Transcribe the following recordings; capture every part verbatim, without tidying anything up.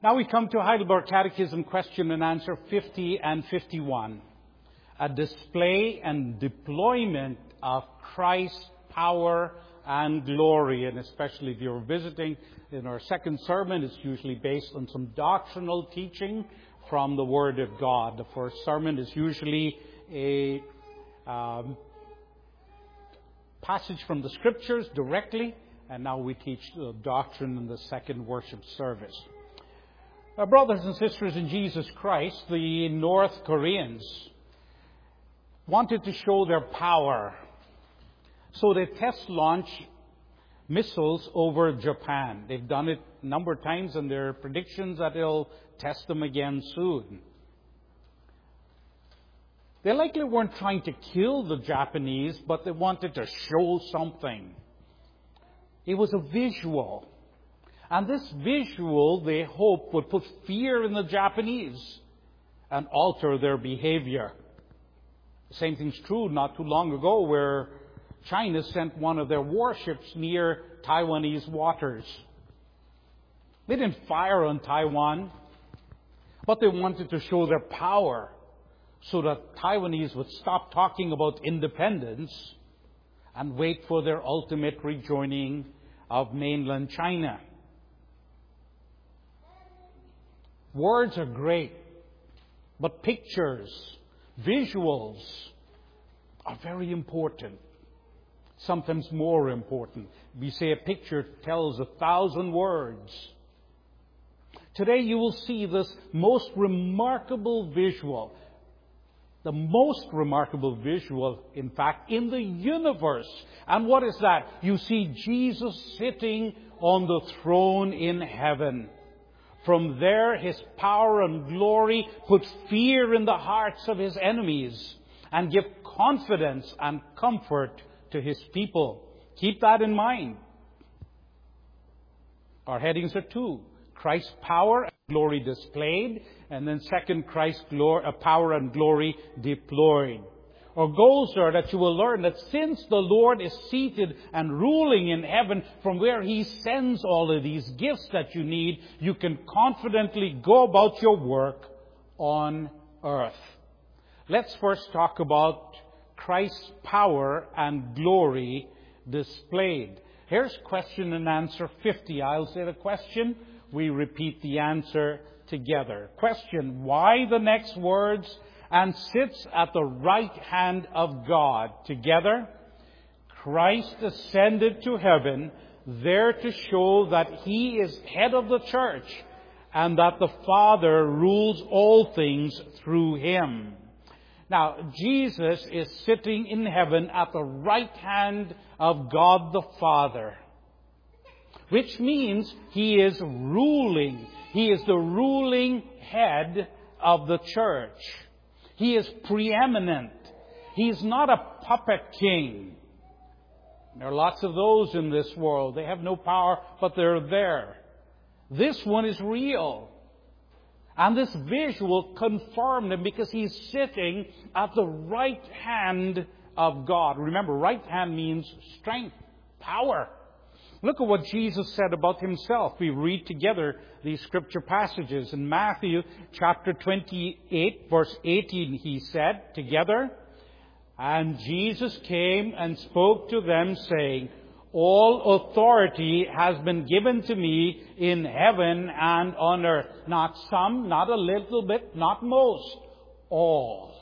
Now we come to Heidelberg Catechism question and answer fifty and fifty-one. A display and deployment of Christ's power and glory. And especially if you're visiting in our second sermon, it's usually based on some doctrinal teaching from the Word of God. The first sermon is usually a um, passage from the Scriptures directly, and now we teach the doctrine in the second worship service. Our brothers and sisters in Jesus Christ, the North Koreans wanted to show their power. So they test launch missiles over Japan. They've done it a number of times, and there are predictions that they'll test them again soon. They likely weren't trying to kill the Japanese, but they wanted to show something. It was a visual. And this visual, they hope, would put fear in the Japanese and alter their behavior. The same thing's true not too long ago where China sent one of their warships near Taiwanese waters. They didn't fire on Taiwan, but they wanted to show their power so that Taiwanese would stop talking about independence and wait for their ultimate rejoining of mainland China. Words are great, but pictures, visuals are very important. Sometimes more important. We say a picture tells a thousand words. Today you will see this most remarkable visual. The most remarkable visual, in fact, in the universe. And what is that? You see Jesus sitting on the throne in heaven. From there, His power and glory put fear in the hearts of His enemies and give confidence and comfort to His people. Keep that in mind. Our headings are two. Christ's power and glory displayed, and then second, Christ's glory, uh, power and glory deployed. Our goals are that you will learn that since the Lord is seated and ruling in heaven, from where He sends all of these gifts that you need, you can confidently go about your work on earth. Let's first talk about Christ's power and glory displayed. Here's question and answer fifty. I'll say the question. We repeat the answer together. Question, why the next words? And sits at the right hand of God. Together, Christ ascended to heaven, there to show that He is head of the church, and that the Father rules all things through Him. Now, Jesus is sitting in heaven at the right hand of God the Father, which means He is ruling. He is the ruling head of the church. He is preeminent. He's not a puppet king. There are lots of those in this world. They have no power, but they're there. This one is real. And this visual confirmed Him because He's sitting at the right hand of God. Remember, right hand means strength, power. Look at what Jesus said about Himself. We read together these scripture passages. In Matthew chapter twenty-eight, verse eighteen, He said, together, and Jesus came and spoke to them, saying, all authority has been given to me in heaven and on earth. Not some, not a little bit, not most, all.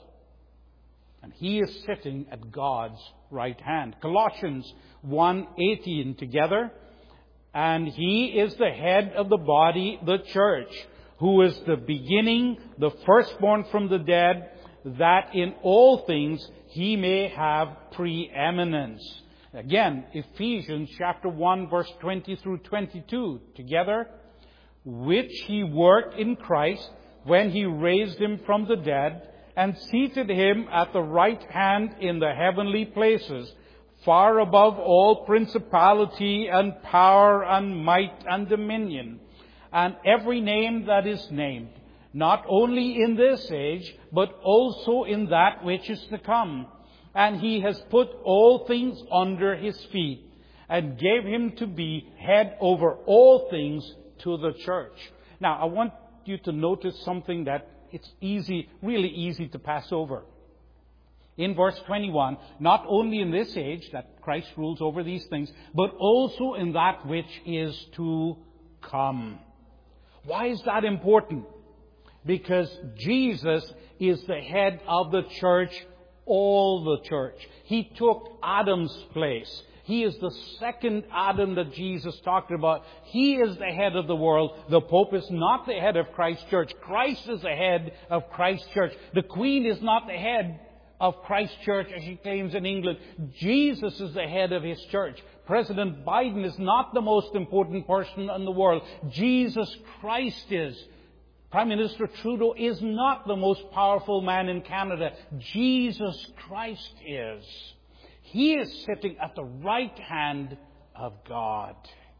And He is sitting at God's right hand. Colossians one eighteen together. And He is the head of the body, the church, who is the beginning, the firstborn from the dead, that in all things He may have preeminence. Again, Ephesians chapter one, verse twenty through twenty-two together. Which He worked in Christ when He raised Him from the dead and seated Him at the right hand in the heavenly places, far above all principality and power and might and dominion, and every name that is named, not only in this age, but also in that which is to come. And He has put all things under His feet, and gave Him to be head over all things to the church. Now, I want you to notice something that it's easy, really easy to pass over. In verse twenty-one, not only in this age that Christ rules over these things, but also in that which is to come. Why is that important? Because Jesus is the head of the church, all the church. He took Adam's place. He is the second Adam that Jesus talked about. He is the head of the world. The Pope is not the head of Christ's church. Christ is the head of Christ's church. The Queen is not the head of Christ's church as she claims in England. Jesus is the head of His church. President Biden is not the most important person in the world. Jesus Christ is. Prime Minister Trudeau is not the most powerful man in Canada. Jesus Christ is. He is sitting at the right hand of God.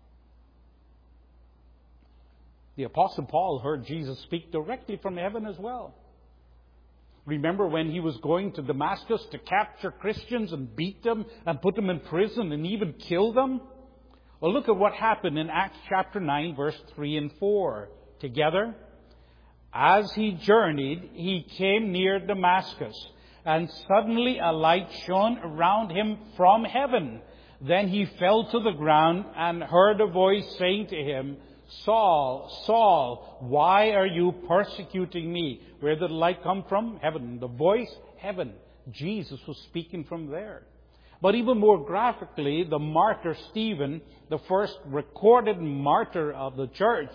The Apostle Paul heard Jesus speak directly from heaven as well. Remember when he was going to Damascus to capture Christians and beat them and put them in prison and even kill them? Well, look at what happened in Acts chapter nine, verse three and four. Together, as he journeyed, he came near Damascus, and suddenly a light shone around him from heaven. Then he fell to the ground and heard a voice saying to him, Saul, Saul, why are you persecuting me? Where did the light come from? Heaven. The voice, heaven. Jesus was speaking from there. But even more graphically, the martyr Stephen, the first recorded martyr of the church,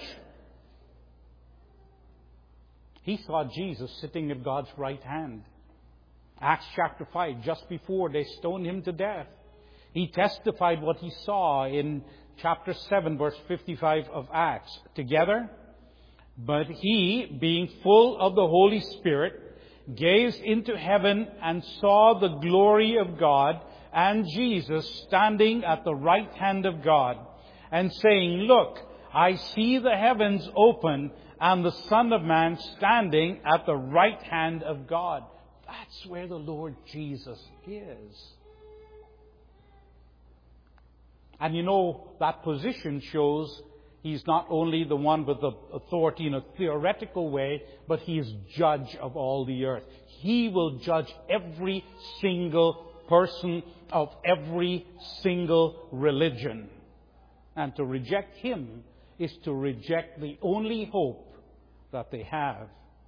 he saw Jesus sitting at God's right hand. Acts chapter five, just before they stoned him to death. He testified what he saw in chapter seven, verse fifty-five of Acts. Together, but he, being full of the Holy Spirit, gazed into heaven and saw the glory of God and Jesus standing at the right hand of God, and saying, Look, I see the heavens open and the Son of Man standing at the right hand of God. That's where the Lord Jesus is. And you know, that position shows He's not only the one with the authority in a theoretical way, but He is judge of all the earth. He will judge every single person of every single religion. And to reject Him is to reject the only hope that they have.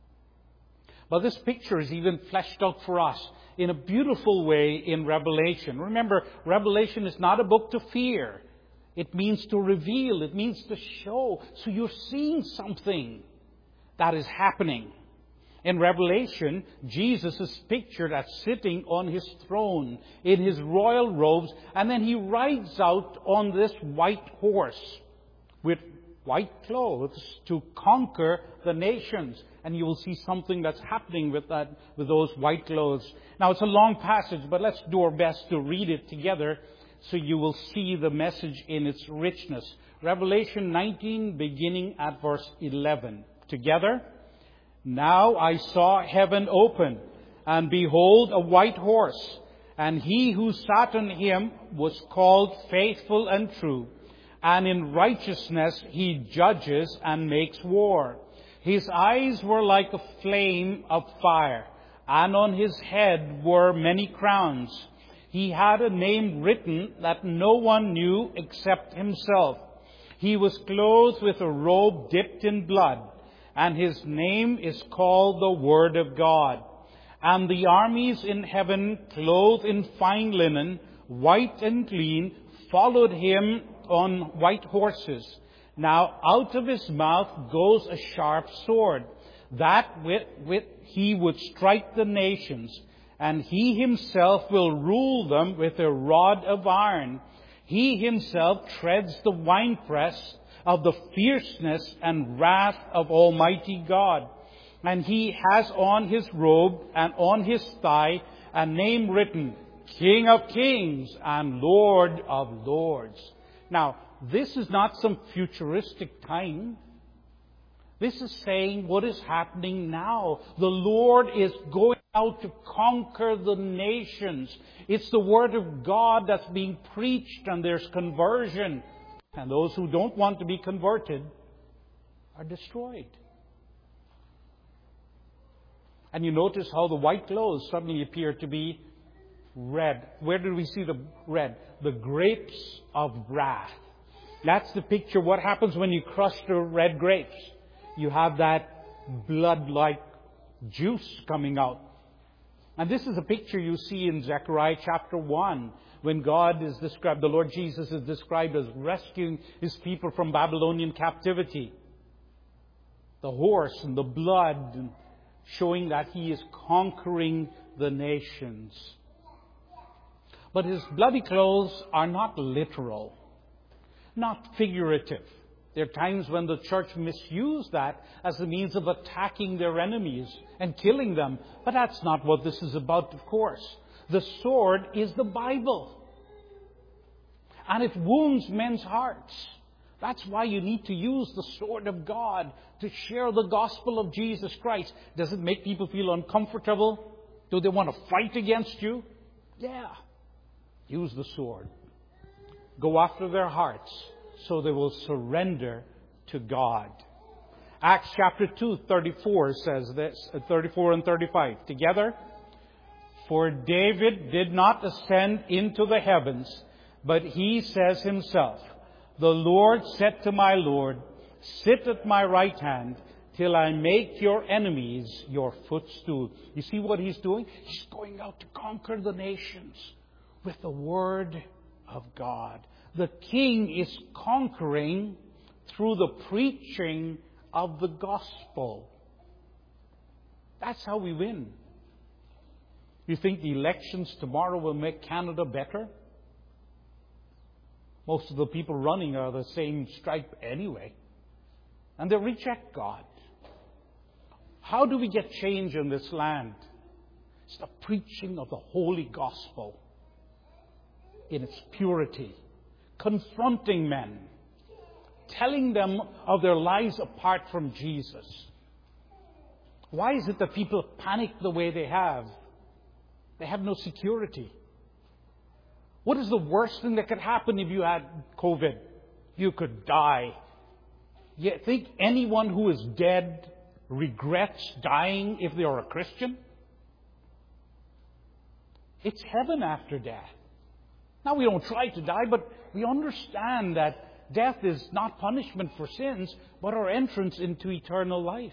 But this picture is even fleshed out for us in a beautiful way in Revelation. Remember, Revelation is not a book to fear. It means to reveal. It means to show. So you're seeing something that is happening. In Revelation, Jesus is pictured as sitting on His throne in His royal robes, and then He rides out on this white horse with white clothes to conquer the nations. And you will see something that's happening with that, with those white clothes. Now, it's a long passage, but let's do our best to read it together so you will see the message in its richness. Revelation nineteen, beginning at verse eleven. Together, now I saw heaven open, and behold, a white horse, and he who sat on him was called Faithful and True, and in righteousness he judges and makes war. His eyes were like a flame of fire, and on his head were many crowns. He had a name written that no one knew except himself. He was clothed with a robe dipped in blood, and his name is called the Word of God. And the armies in heaven, clothed in fine linen, white and clean, followed him on white horses. Now out of his mouth goes a sharp sword, that with which he would strike the nations, and he himself will rule them with a rod of iron. He himself treads the winepress of the fierceness and wrath of Almighty God. And he has on his robe and on his thigh a name written, King of Kings and Lord of Lords. Now, this is not some futuristic time. This is saying what is happening now. The Lord is going out to conquer the nations. It's the Word of God that's being preached, and there's conversion. And those who don't want to be converted are destroyed. And you notice how the white clothes suddenly appear to be red. Where did we see the red? The grapes of wrath. That's the picture. What happens when you crush the red grapes? You have that blood-like juice coming out. And this is a picture you see in Zechariah chapter one, when God is described, the Lord Jesus is described as rescuing His people from Babylonian captivity. The horse and the blood, and showing that He is conquering the nations. But His bloody clothes are not literal, not figurative. There are times when the church misused that as a means of attacking their enemies and killing them. But that's not what this is about, of course. The sword is the Bible. And it wounds men's hearts. That's why you need to use the sword of God to share the gospel of Jesus Christ. Does it make people feel uncomfortable? Do they want to fight against you? Yeah. Use the sword. Go after their hearts so they will surrender to God. Acts chapter two, thirty-four says this, thirty-four and thirty-five. Together. For David did not ascend into the heavens, but he says himself, the Lord said to my Lord, sit at my right hand till I make your enemies your footstool. You see what he's doing? He's going out to conquer the nations with the word of God. The king is conquering through the preaching of the gospel. That's how we win. You think the elections tomorrow will make Canada better? Most of the people running are the same stripe anyway. And they reject God. How do we get change in this land? It's the preaching of the holy gospel in its purity. Confronting men. Telling them of their lives apart from Jesus. Why is it that people panic the way they have? They have no security. What is the worst thing that could happen if you had COVID? You could die. You think anyone who is dead regrets dying if they are a Christian? It's heaven after death. Now, we don't try to die, but we understand that death is not punishment for sins, but our entrance into eternal life.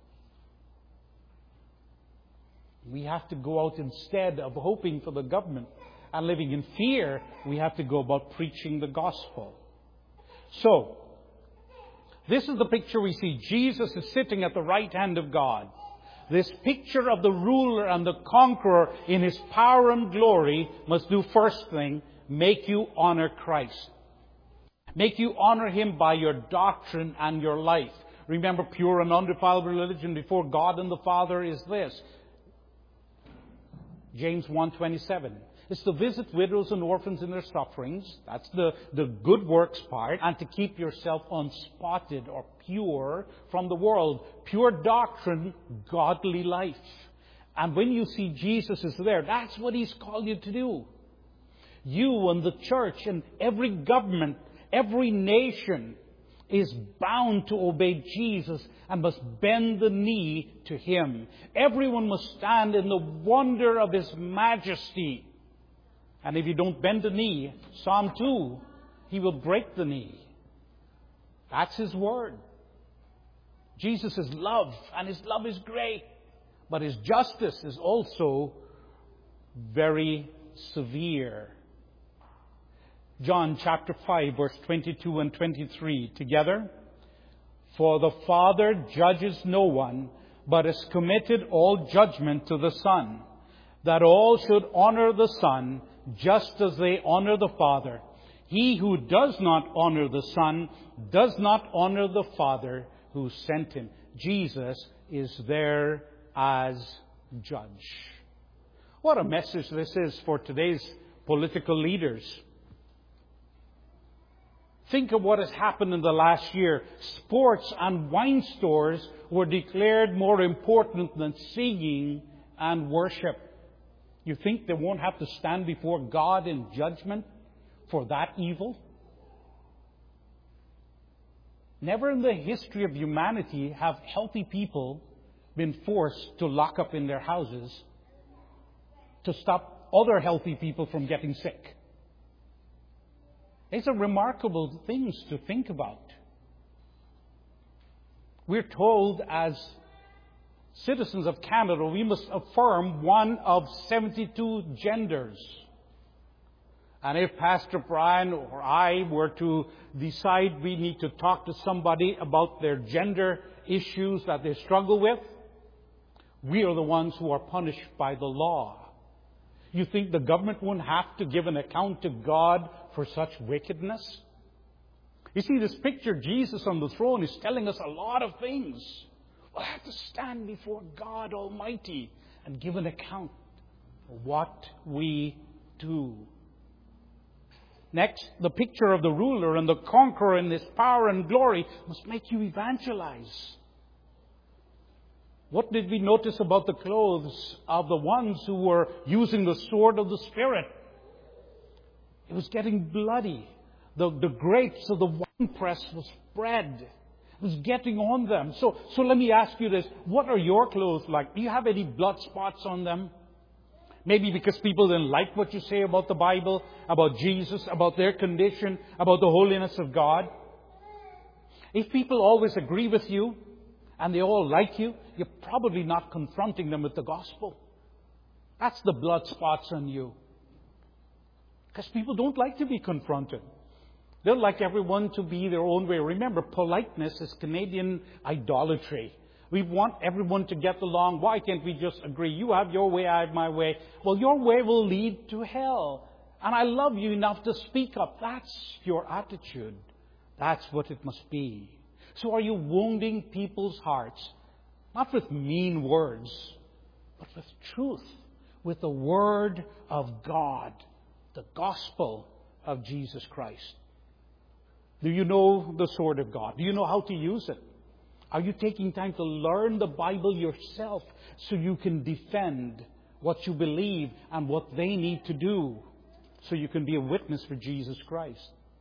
We have to go out instead of hoping for the government and living in fear. We have to go about preaching the gospel. So, this is the picture we see. Jesus is sitting at the right hand of God. This picture of the ruler and the conqueror in His power and glory must do first thing, make you honor Christ. Make you honor Him by your doctrine and your life. Remember, pure and undefiled religion before God and the Father is this. James one twenty-seven. It's to visit widows and orphans in their sufferings. That's the, the good works part. And to keep yourself unspotted or pure from the world. Pure doctrine, godly life. And when you see Jesus is there, that's what He's called you to do. You and the church and every government, every nation is bound to obey Jesus and must bend the knee to Him. Everyone must stand in the wonder of His majesty. And if you don't bend the knee, Psalm two, He will break the knee. That's His word. Jesus is love, and His love is great. But His justice is also very severe. John chapter five, verse twenty-two and twenty-three. Together. For the Father judges no one, but has committed all judgment to the Son, that all should honor the Son, just as they honor the Father. He who does not honor the Son does not honor the Father who sent Him. Jesus is there as judge. What a message this is for today's political leaders. Think of what has happened in the last year. Sports and wine stores were declared more important than singing and worship. You think they won't have to stand before God in judgment for that evil? Never in the history of humanity have healthy people been forced to lock up in their houses to stop other healthy people from getting sick. These are remarkable things to think about. We're told as citizens of Canada, we must affirm one of seventy-two genders. And if Pastor Brian or I were to decide we need to talk to somebody about their gender issues that they struggle with, we are the ones who are punished by the law. You think the government wouldn't have to give an account to God for such wickedness? You see, this picture, Jesus on the throne, is telling us a lot of things. We'll have to stand before God Almighty and give an account for what we do. Next, the picture of the ruler and the conqueror in his power and glory must make you evangelize. What did we notice about the clothes of the ones who were using the sword of the Spirit? It was getting bloody. The, the grapes of the winepress was spread. It was getting on them. So, so let me ask you this. What are your clothes like? Do you have any blood spots on them? Maybe because people didn't like what you say about the Bible, about Jesus, about their condition, about the holiness of God. If people always agree with you and they all like you, you're probably not confronting them with the gospel. That's the blood spots on you. Because people don't like to be confronted. They like everyone to be their own way. Remember, politeness is Canadian idolatry. We want everyone to get along. Why can't we just agree? You have your way, I have my way. Well, your way will lead to hell. And I love you enough to speak up. That's your attitude. That's what it must be. So are you wounding people's hearts? Not with mean words, but with truth. With the Word of God. The gospel of Jesus Christ. Do you know the sword of God? Do you know how to use it? Are you taking time to learn the Bible yourself so you can defend what you believe and what they need to do so you can be a witness for Jesus Christ?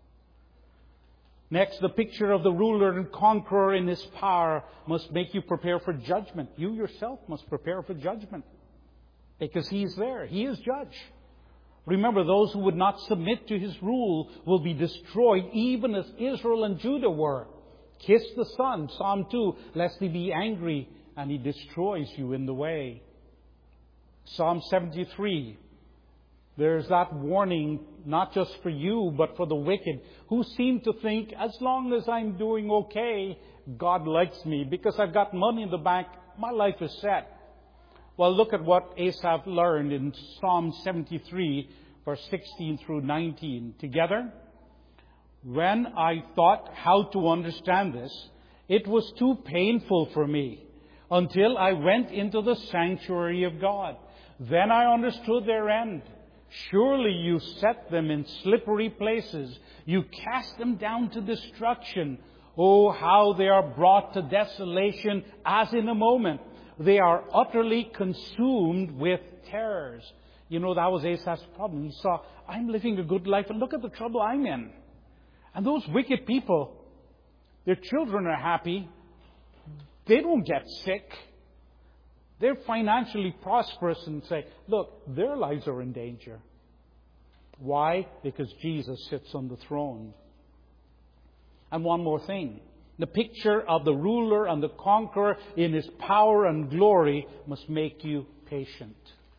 Next, the picture of the ruler and conqueror in his power must make you prepare for judgment. You yourself must prepare for judgment because he is there. He is judge. Remember, those who would not submit to his rule will be destroyed, even as Israel and Judah were. Kiss the Son, Psalm two, lest he be angry and he destroys you in the way. Psalm seventy-three, there's that warning not just for you, but for the wicked, who seem to think, as long as I'm doing okay, God likes me. Because I've got money in the bank, my life is set. Well, look at what Asaph learned in Psalm seventy-three, verse sixteen through nineteen. Together, when I thought how to understand this, it was too painful for me until I went into the sanctuary of God. Then I understood their end. Surely you set them in slippery places. You cast them down to destruction. Oh, how they are brought to desolation as in a moment. They are utterly consumed with terrors. You know, that was Asaph's problem. He saw, I'm living a good life and look at the trouble I'm in. And those wicked people, their children are happy. They don't get sick. They're financially prosperous and say, look, their lives are in danger. Why? Because Jesus sits on the throne. And one more thing. The picture of the ruler and the conqueror in his power and glory must make you patient.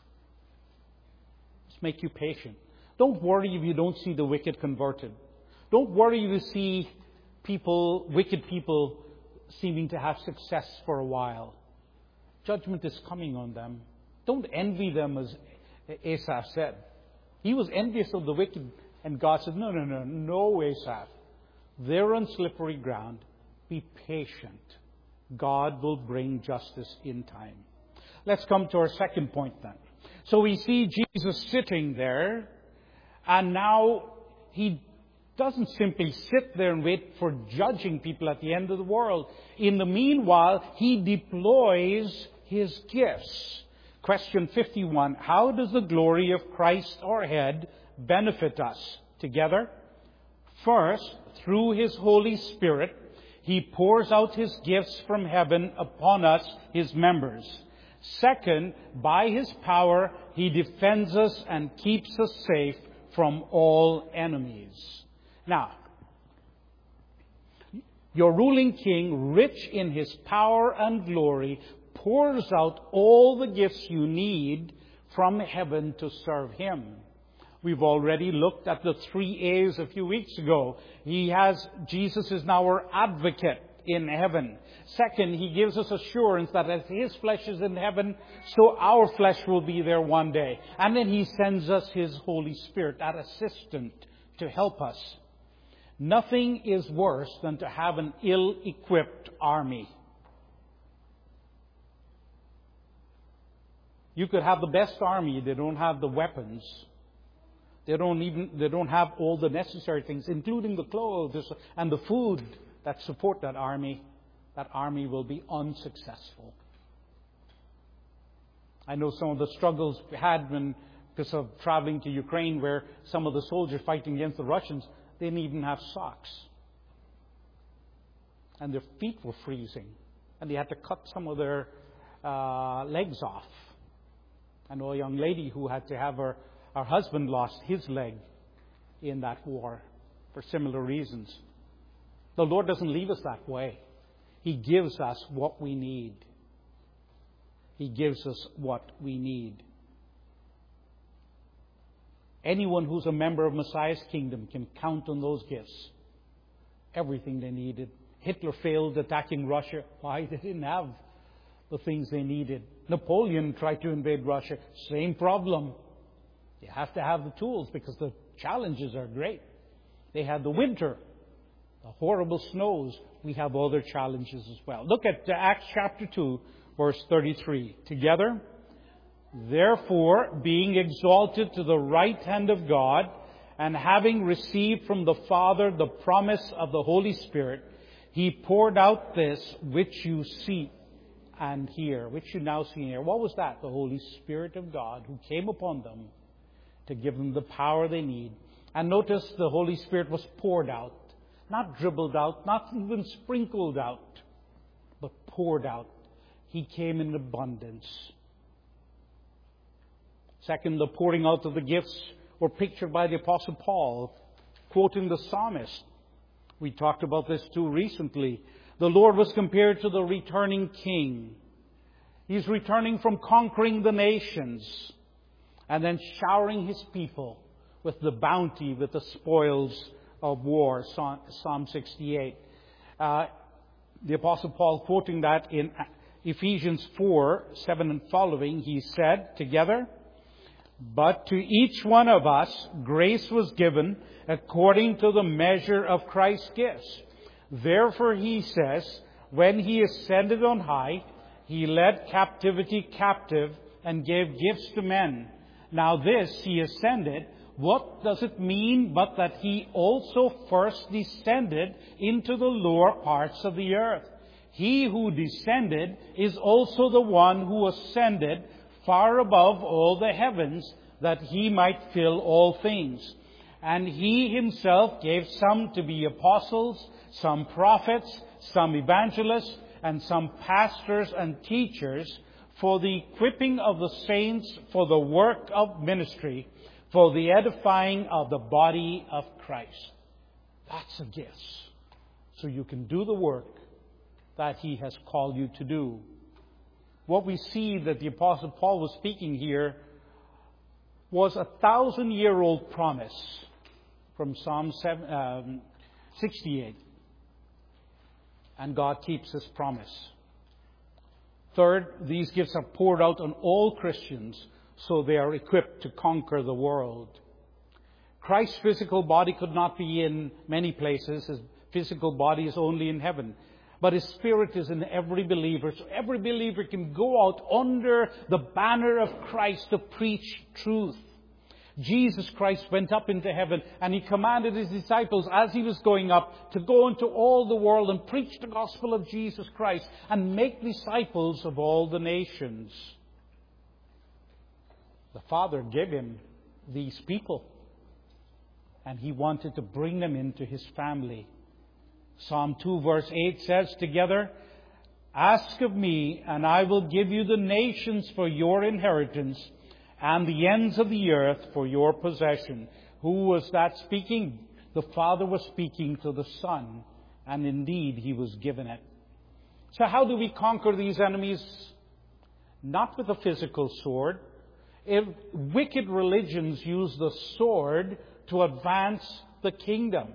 Must make you patient. Don't worry if you don't see the wicked converted. Don't worry if you see people, wicked people, seeming to have success for a while. Judgment is coming on them. Don't envy them, as Asaph said. He was envious of the wicked, and God said, no, no, no, no, Asaph. They're on slippery ground. Be patient. God will bring justice in time. Let's come to our second point then. So we see Jesus sitting there, and now he doesn't simply sit there and wait for judging people at the end of the world. In the meanwhile, he deploys his gifts. Question fifty-one, how does the glory of Christ our head benefit us? Together, first, through his Holy Spirit, He pours out His gifts from heaven upon us, His members. Second, by His power, He defends us and keeps us safe from all enemies. Now, your ruling King, rich in His power and glory, pours out all the gifts you need from heaven to serve Him. We've already looked at the three A's a few weeks ago. He has, Jesus is now our advocate in heaven. Second, He gives us assurance that as His flesh is in heaven, so our flesh will be there one day. And then He sends us His Holy Spirit, that assistant, to help us. Nothing is worse than to have an ill-equipped army. You could have the best army, they don't have the weapons. They don't even, they don't have all the necessary things, including the clothes and the food that support that army. That army will be unsuccessful. I know some of the struggles we had when, because of traveling to Ukraine, where some of the soldiers fighting against the Russians, they didn't even have socks. And their feet were freezing. And they had to cut some of their uh, legs off. I know a young lady who had to have her, her husband lost his leg in that war for similar reasons. The Lord doesn't leave us that way. He gives us what we need. He gives us what we need. Anyone who's a member of Messiah's kingdom can count on those gifts. Everything they needed. Hitler failed attacking Russia. Why? They didn't have the things they needed. Napoleon tried to invade Russia. Same problem. You have to have the tools because the challenges are great. They had the winter, the horrible snows. We have other challenges as well. Look at Acts chapter two, verse thirty-three. Together. Therefore, being exalted to the right hand of God, and having received from the Father the promise of the Holy Spirit, He poured out this which you see and hear, which you now see and hear. What was that? The Holy Spirit of God who came upon them to give them the power they need. And notice the Holy Spirit was poured out, not dribbled out, not even sprinkled out, but poured out. He came in abundance. Second, the pouring out of the gifts were pictured by the Apostle Paul, quoting the psalmist. We talked about this too recently. The Lord was compared to the returning king. He's returning from conquering the nations and then showering His people with the bounty, with the spoils of war. Psalm sixty-eight. Uh, the Apostle Paul, quoting that in Ephesians four, seven and following, he said, together, but to each one of us grace was given according to the measure of Christ's gifts. Therefore, he says, when He ascended on high, He led captivity captive and gave gifts to men. Now this, He ascended, what does it mean but that He also first descended into the lower parts of the earth? He who descended is also the one who ascended far above all the heavens, that He might fill all things. And He Himself gave some to be apostles, some prophets, some evangelists, and some pastors and teachers, for the equipping of the saints, for the work of ministry, for the edifying of the body of Christ. That's a gift. So you can do the work that He has called you to do. What we see that the Apostle Paul was speaking here was a thousand-year-old promise from Psalm sixty-eight. And God keeps His promise. Third, these gifts are poured out on all Christians so they are equipped to conquer the world. Christ's physical body could not be in many places. His physical body is only in heaven. But His Spirit is in every believer. So every believer can go out under the banner of Christ to preach truth. Jesus Christ went up into heaven and He commanded His disciples as He was going up to go into all the world and preach the gospel of Jesus Christ and make disciples of all the nations. The Father gave Him these people and He wanted to bring them into His family. Psalm two verse eight says together, "Ask of me, and I will give you the nations for your inheritance, and the ends of the earth for your possession." Who was that speaking? The Father was speaking to the Son, and indeed He was given it. So how do we conquer these enemies? Not with a physical sword. If wicked religions use the sword to advance the kingdom,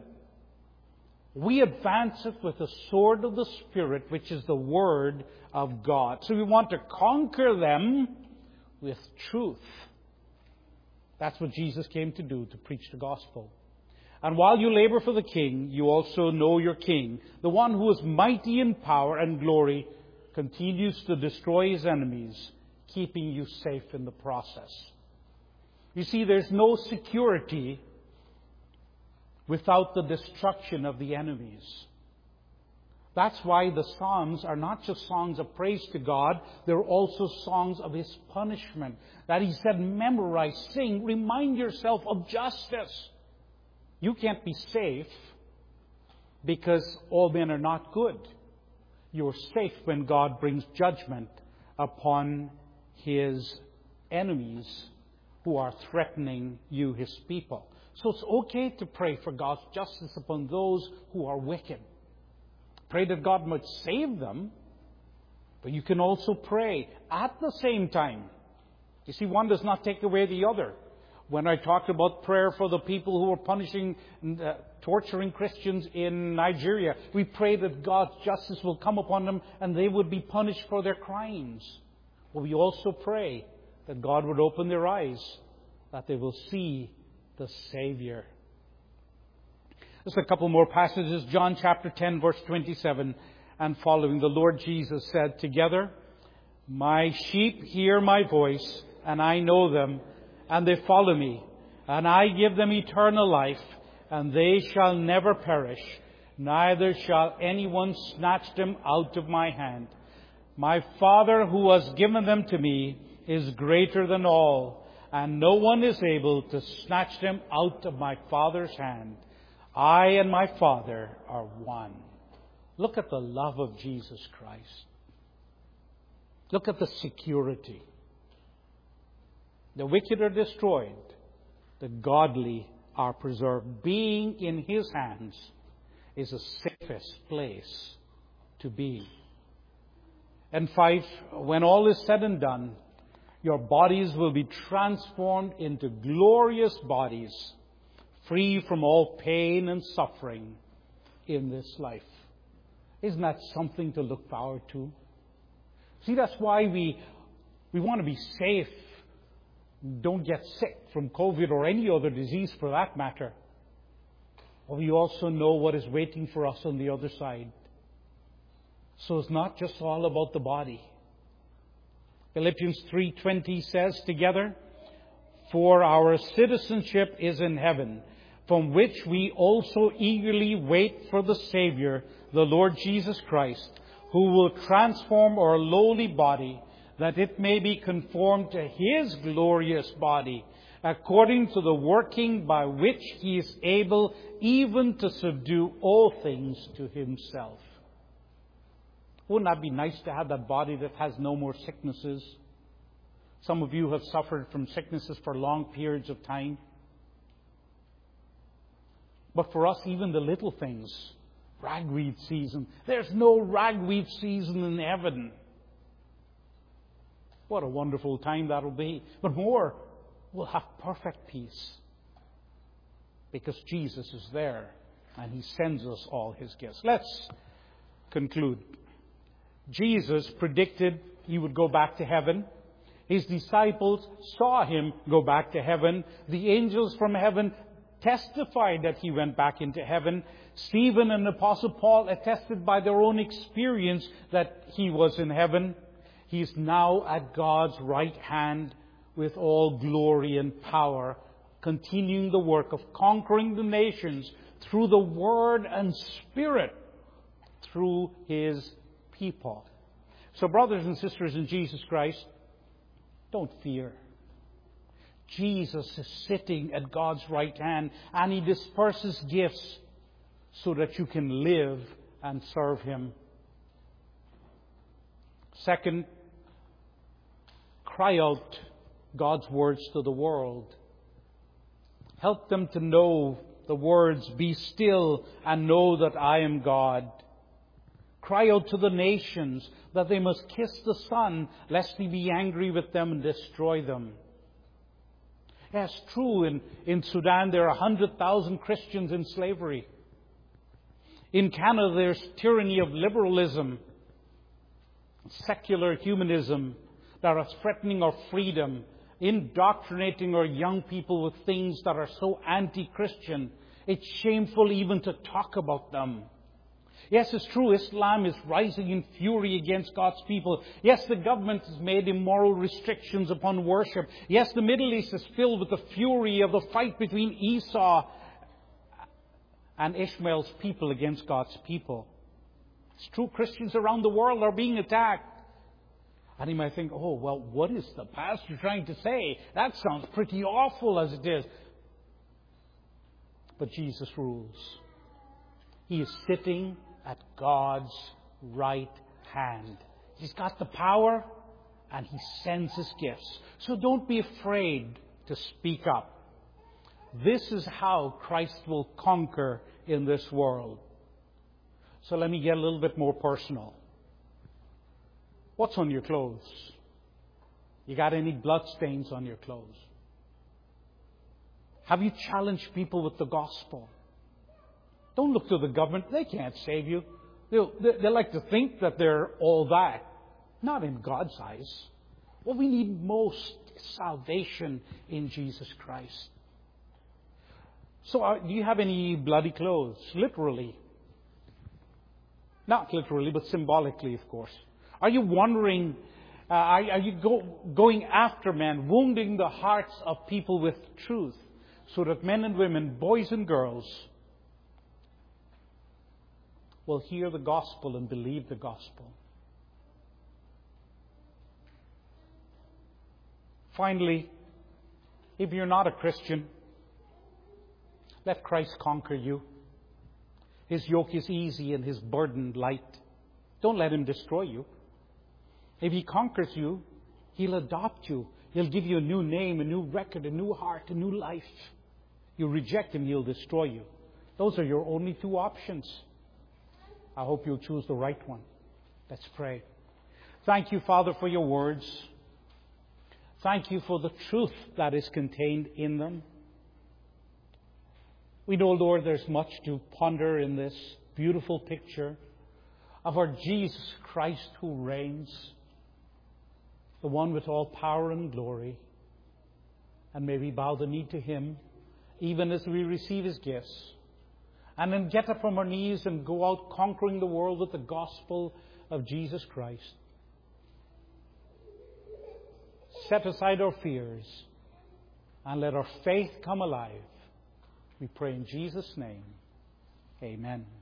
we advance it with the sword of the Spirit, which is the Word of God. So we want to conquer them with truth. That's what Jesus came to do, to preach the gospel. And while you labor for the King, you also know your King. The one who is mighty in power and glory continues to destroy His enemies, keeping you safe in the process. You see, there's no security without the destruction of the enemies. That's why the Psalms are not just songs of praise to God, they're also songs of His punishment. That He said, memorize, sing, remind yourself of justice. You can't be safe because all men are not good. You're safe when God brings judgment upon His enemies who are threatening you, His people. So it's okay to pray for God's justice upon those who are wicked. Pray that God might save them, but you can also pray at the same time. You see, one does not take away the other. When I talked about prayer for the people who were punishing, uh, torturing Christians in Nigeria, we pray that God's justice will come upon them and they would be punished for their crimes. But we also pray that God would open their eyes, that they will see the Savior. Just a couple more passages. John chapter ten, verse twenty-seven and following. The Lord Jesus said together, "My sheep hear my voice, and I know them, and they follow me. And I give them eternal life, and they shall never perish, neither shall anyone snatch them out of my hand. My Father who has given them to me is greater than all, and no one is able to snatch them out of my Father's hand. I and my Father are one." Look at the love of Jesus Christ. Look at the security. The wicked are destroyed. The godly are preserved. Being in His hands is the safest place to be. And five, when all is said and done, your bodies will be transformed into glorious bodies, free from all pain and suffering in this life. Isn't that something to look forward to? See, that's why we we want to be safe. Don't get sick from COVID or any other disease for that matter. But we also know what is waiting for us on the other side. So it's not just all about the body. Philippians three twenty says together, "For our citizenship is in heaven, from which we also eagerly wait for the Savior, the Lord Jesus Christ, who will transform our lowly body, that it may be conformed to His glorious body, according to the working by which He is able even to subdue all things to Himself." Wouldn't that be nice to have that body that has no more sicknesses? Some of you have suffered from sicknesses for long periods of time. But for us, even the little things, ragweed season. There's no ragweed season in heaven. What a wonderful time that'll be. But more, we'll have perfect peace. Because Jesus is there and He sends us all His gifts. Let's conclude. Jesus predicted He would go back to heaven. His disciples saw Him go back to heaven. The angels from heaven testified that He went back into heaven. Stephen and Apostle Paul attested by their own experience that He was in heaven. He is now at God's right hand with all glory and power, continuing the work of conquering the nations through the Word and Spirit, through His people. So, brothers and sisters in Jesus Christ, don't fear. Jesus is sitting at God's right hand, and He disperses gifts so that you can live and serve Him. Second, cry out God's words to the world. Help them to know the words, "Be still and know that I am God." Cry out to the nations that they must kiss the Son, lest He be angry with them and destroy them. Yes, true, in, in Sudan there are one hundred thousand Christians in slavery. In Canada there's tyranny of liberalism, secular humanism that are threatening our freedom, indoctrinating our young people with things that are so anti-Christian. It's shameful even to talk about them. Yes, it's true, Islam is rising in fury against God's people. Yes, the government has made immoral restrictions upon worship. Yes, the Middle East is filled with the fury of the fight between Esau and Ishmael's people against God's people. It's true, Christians around the world are being attacked. And you might think, oh, well, what is the pastor trying to say? That sounds pretty awful as it is. But Jesus rules. He is sitting at God's right hand. He's got the power and He sends His gifts. So don't be afraid to speak up. This is how Christ will conquer in this world. So let me get a little bit more personal. What's on your clothes? You got any blood stains on your clothes? Have you challenged people with the gospel? Don't look to the government. They can't save you. They'll, they, they like to think that they're all that. Not in God's eyes. What we need most is salvation in Jesus Christ. So uh, do you have any bloody clothes? Literally. Not literally, but symbolically, of course. Are you wondering, uh, are, are you go, going after men, wounding the hearts of people with truth, so that men and women, boys and girls, will hear the gospel and believe the gospel? Finally, if you're not a Christian, let Christ conquer you. His yoke is easy and His burden light. Don't let Him destroy you. If He conquers you, He'll adopt you. He'll give you a new name, a new record, a new heart, a new life. You reject Him, He'll destroy you. Those are your only two options. I hope you'll choose the right one. Let's pray. Thank you, Father, for your words. Thank you for the truth that is contained in them. We know, Lord, there's much to ponder in this beautiful picture of our Jesus Christ who reigns, the one with all power and glory. And may we bow the knee to Him, even as we receive His gifts. And then get up from our knees and go out conquering the world with the gospel of Jesus Christ. Set aside our fears and let our faith come alive. We pray in Jesus' name. Amen.